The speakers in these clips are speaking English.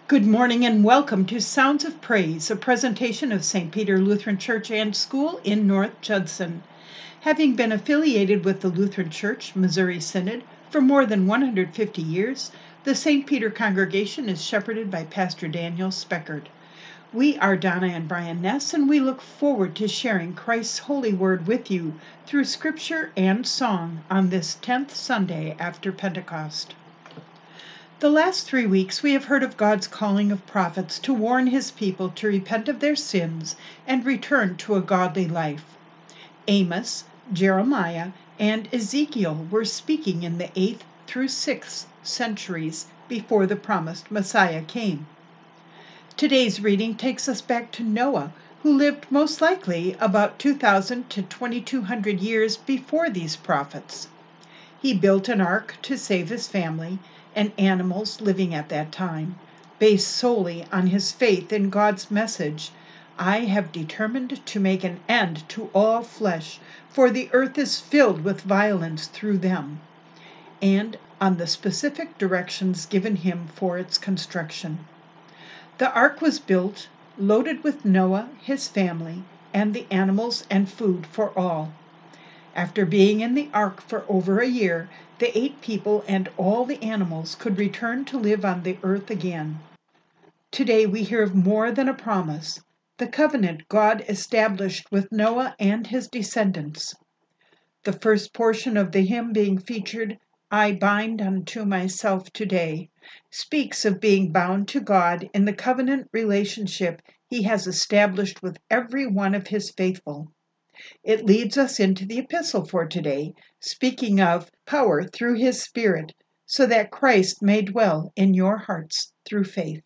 Good morning and welcome to Sounds of Praise, a presentation of St. Peter Lutheran Church and School in North Judson. Having been affiliated with the Lutheran Church Missouri Synod for more than 150 years, the St. Peter congregation is shepherded by Pastor Daniel Speckert. We are Donna and Brian Ness, and we look forward to sharing Christ's holy word with you through scripture and song on this 10th Sunday after Pentecost. The last 3 weeks we have heard of God's calling of prophets to warn his people to repent of their sins and return to a godly life. Amos, Jeremiah, and Ezekiel were speaking in the 8th through 6th centuries before the promised Messiah came. Today's reading takes us back to Noah, who lived most likely about 2,000 to 2,200 years before these prophets. He built an ark to save his family and animals living at that time, based solely on his faith in God's message, "I have determined to make an end to all flesh, for the earth is filled with violence through them," and on the specific directions given him for its construction. The ark was built, loaded with Noah, his family, and the animals and food for all. After being in the ark for over a year, the 8 people and all the animals could return to live on the earth again. Today we hear of more than a promise, the covenant God established with Noah and his descendants. The first portion of the hymn being featured, "I bind unto myself today," speaks of being bound to God in the covenant relationship he has established with every one of his faithful. It leads us into the epistle for today, speaking of power through his Spirit, so that Christ may dwell in your hearts through faith.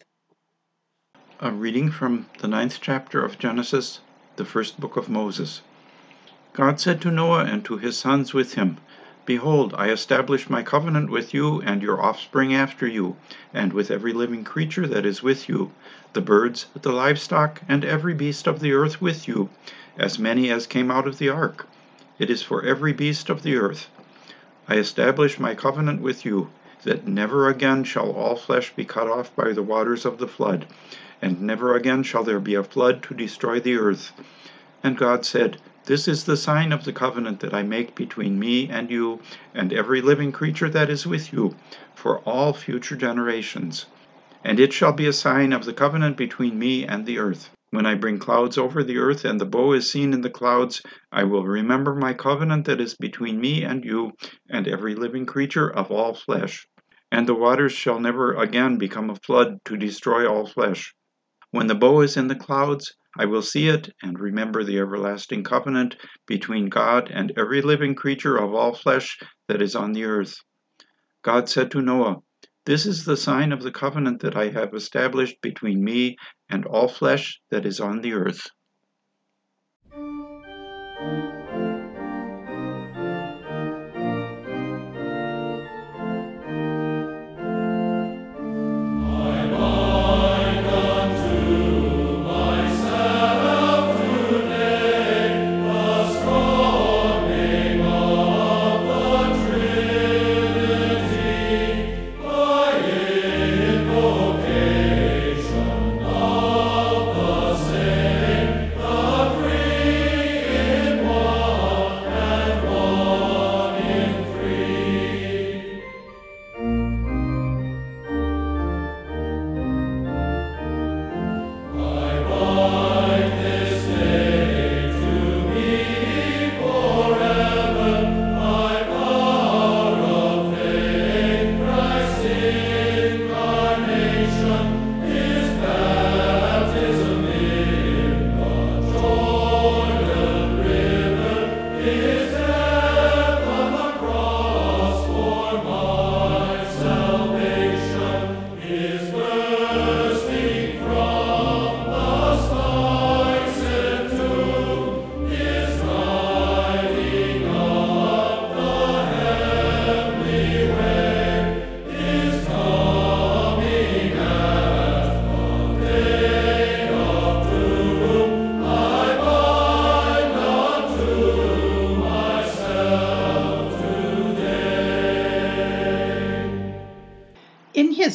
A reading from the 9th chapter of Genesis, the first book of Moses. God said to Noah and to his sons with him, "Behold, I establish my covenant with you and your offspring after you, and with every living creature that is with you, the birds, the livestock, and every beast of the earth with you, as many as came out of the ark. It is for every beast of the earth. I establish my covenant with you, that never again shall all flesh be cut off by the waters of the flood, and never again shall there be a flood to destroy the earth." And God said, "This is the sign of the covenant that I make between me and you, and every living creature that is with you, for all future generations. And it shall be a sign of the covenant between me and the earth. When I bring clouds over the earth, and the bow is seen in the clouds, I will remember my covenant that is between me and you, and every living creature of all flesh. And the waters shall never again become a flood to destroy all flesh. When the bow is in the clouds, I will see it and remember the everlasting covenant between God and every living creature of all flesh that is on the earth." God said to Noah, "This is the sign of the covenant that I have established between me and all flesh that is on the earth."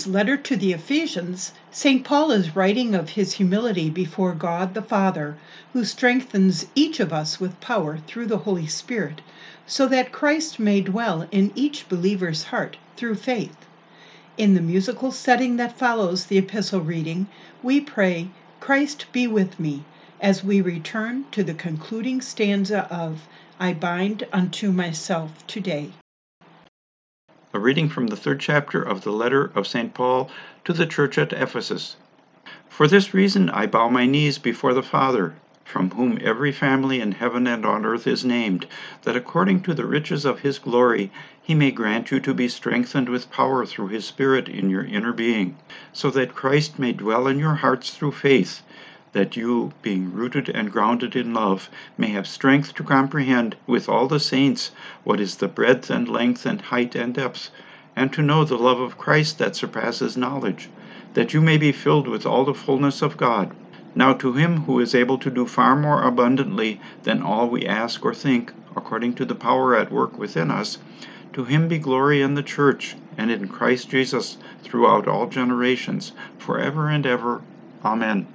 his letter to the Ephesians, St. Paul is writing of his humility before God the Father, who strengthens each of us with power through the Holy Spirit, so that Christ may dwell in each believer's heart through faith. In the musical setting that follows the epistle reading, we pray, "Christ be with me," as we return to the concluding stanza of "I bind unto myself today." A reading from the 3rd chapter of the letter of St. Paul to the church at Ephesus. For this reason I bow my knees before the Father, from whom every family in heaven and on earth is named, that according to the riches of his glory he may grant you to be strengthened with power through his Spirit in your inner being, so that Christ may dwell in your hearts through faith, that you, being rooted and grounded in love, may have strength to comprehend with all the saints what is the breadth and length and height and depth, and to know the love of Christ that surpasses knowledge, that you may be filled with all the fullness of God. Now to him who is able to do far more abundantly than all we ask or think, according to the power at work within us, to him be glory in the church and in Christ Jesus throughout all generations, forever and ever. Amen.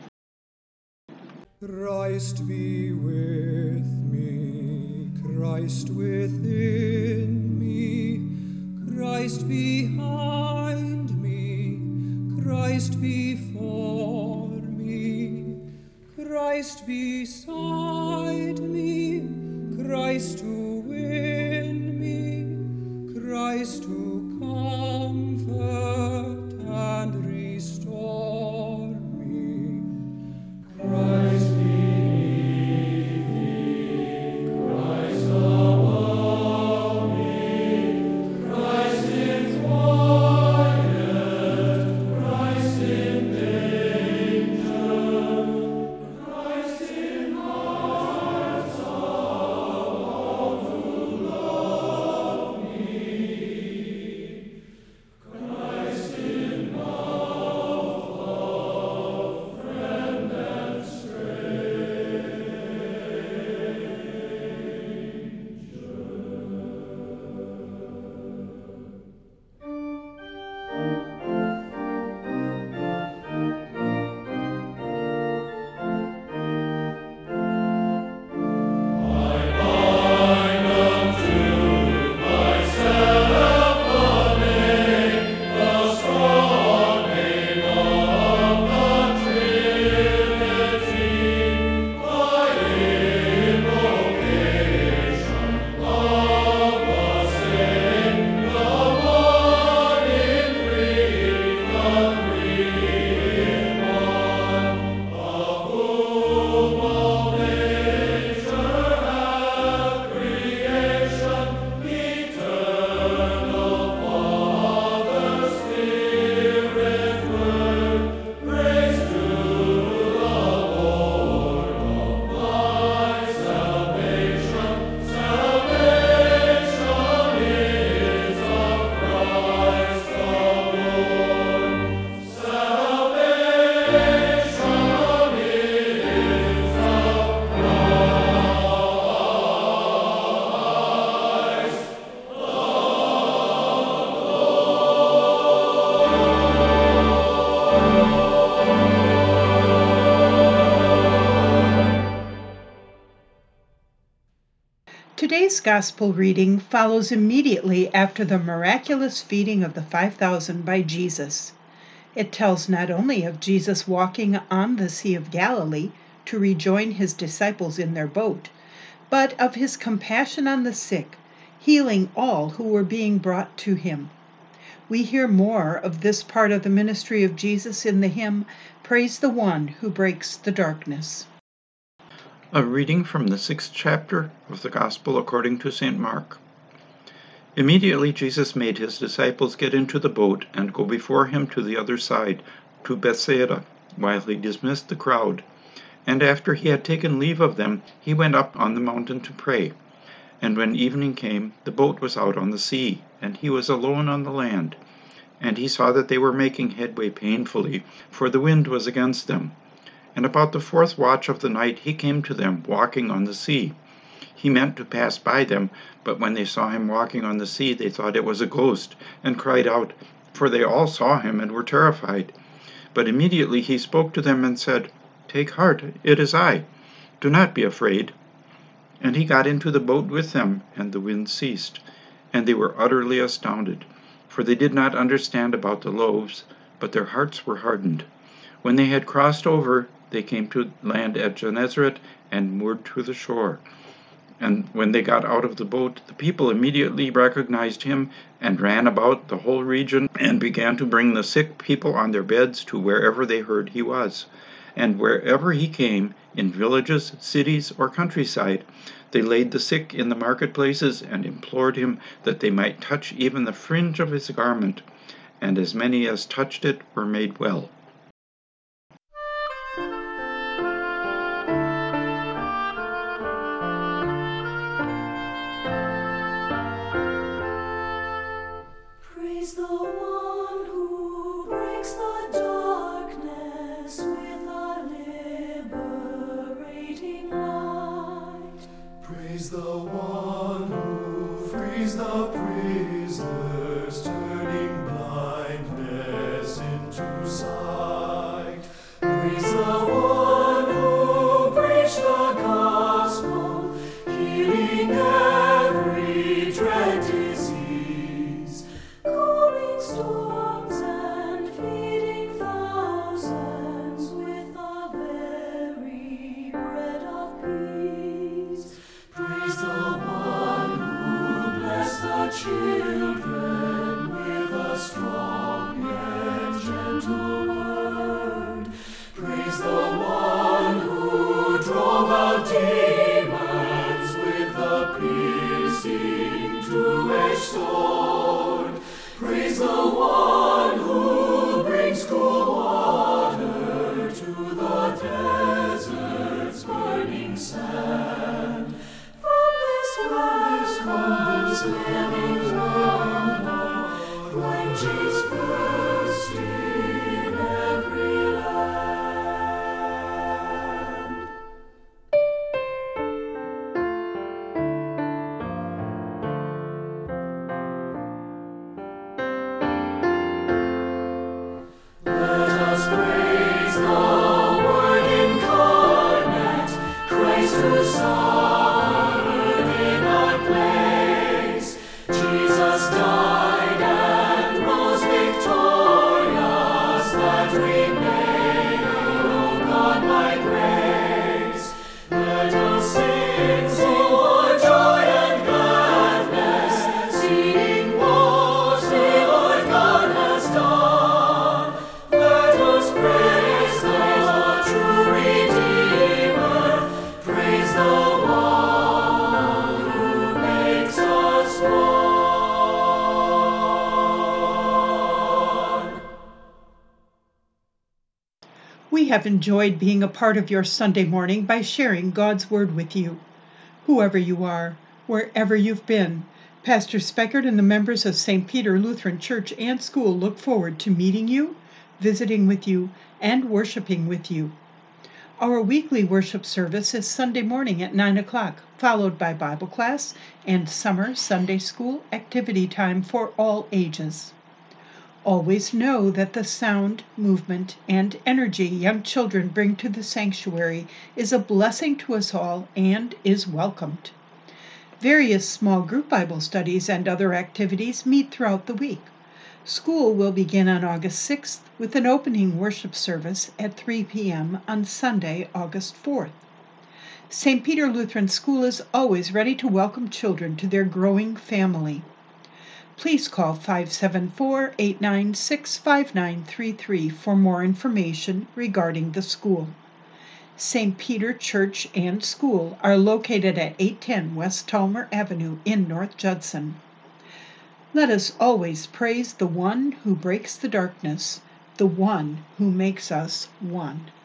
Christ be with me, Christ within me, Christ behind me, Christ before me, Christ beside me, Christ to win me, Christ to comfort and restore me, Christ. Today's Gospel reading follows immediately after the miraculous feeding of the 5,000 by Jesus. It tells not only of Jesus walking on the Sea of Galilee to rejoin his disciples in their boat, but of his compassion on the sick, healing all who were being brought to him. We hear more of this part of the ministry of Jesus in the hymn, "Praise the One who breaks the darkness." A reading from the 6th chapter of the Gospel according to St. Mark. Immediately Jesus made his disciples get into the boat and go before him to the other side, to Bethsaida, while he dismissed the crowd. And after he had taken leave of them, he went up on the mountain to pray. And when evening came, the boat was out on the sea, and he was alone on the land. And he saw that they were making headway painfully, for the wind was against them. And about the 4th watch of the night he came to them, walking on the sea. He meant to pass by them, but when they saw him walking on the sea, they thought it was a ghost, and cried out, for they all saw him and were terrified. But immediately he spoke to them and said, "Take heart, it is I. Do not be afraid." And he got into the boat with them, and the wind ceased. And they were utterly astounded, for they did not understand about the loaves, but their hearts were hardened. When they had crossed over, they came to land at Gennesaret and moored to the shore. And when they got out of the boat, the people immediately recognized him and ran about the whole region and began to bring the sick people on their beds to wherever they heard he was. And wherever he came, in villages, cities, or countryside, they laid the sick in the marketplaces and implored him that they might touch even the fringe of his garment. And as many as touched it were made well. Praise the one who breaks the darkness with a liberating light. Praise the one who frees the prisoners, turning blindness into sight. Praise the one who preached the gospel, healing every dread disease, calming storms and feeding thousands with the very bread of peace. Praise the one who blessed the children with a strong and gentle word. Praise the one who drove out demons with the piercing two-edged sword. Praise the one who brings cool water to the desert's burning sand. From this living water, quenches thirst in every land. Let us praise the Word incarnate, Christ who suffered in our place. Jesus died and rose victorious, that we may know God by grace. Let us sing for joy and gladness, seeing what the Lord God has done. Let us praise the true Redeemer, praise the one who makes us one. We have enjoyed being a part of your Sunday morning by sharing God's Word with you. Whoever you are, wherever you've been, Pastor Speckert and the members of St. Peter Lutheran Church and School look forward to meeting you, visiting with you, and worshiping with you. Our weekly worship service is Sunday morning at 9 o'clock, followed by Bible class and summer Sunday school activity time for all ages. Always know that the sound, movement, and energy young children bring to the sanctuary is a blessing to us all and is welcomed. Various small group Bible studies and other activities meet throughout the week. School will begin on August 6th with an opening worship service at 3 p.m. on Sunday, August 4th. St. Peter Lutheran School is always ready to welcome children to their growing family. Please call 574-896-5933 for more information regarding the school. St. Peter Church and School are located at 810 West Talmer Avenue in North Judson. Let us always praise the one who breaks the darkness, the one who makes us one.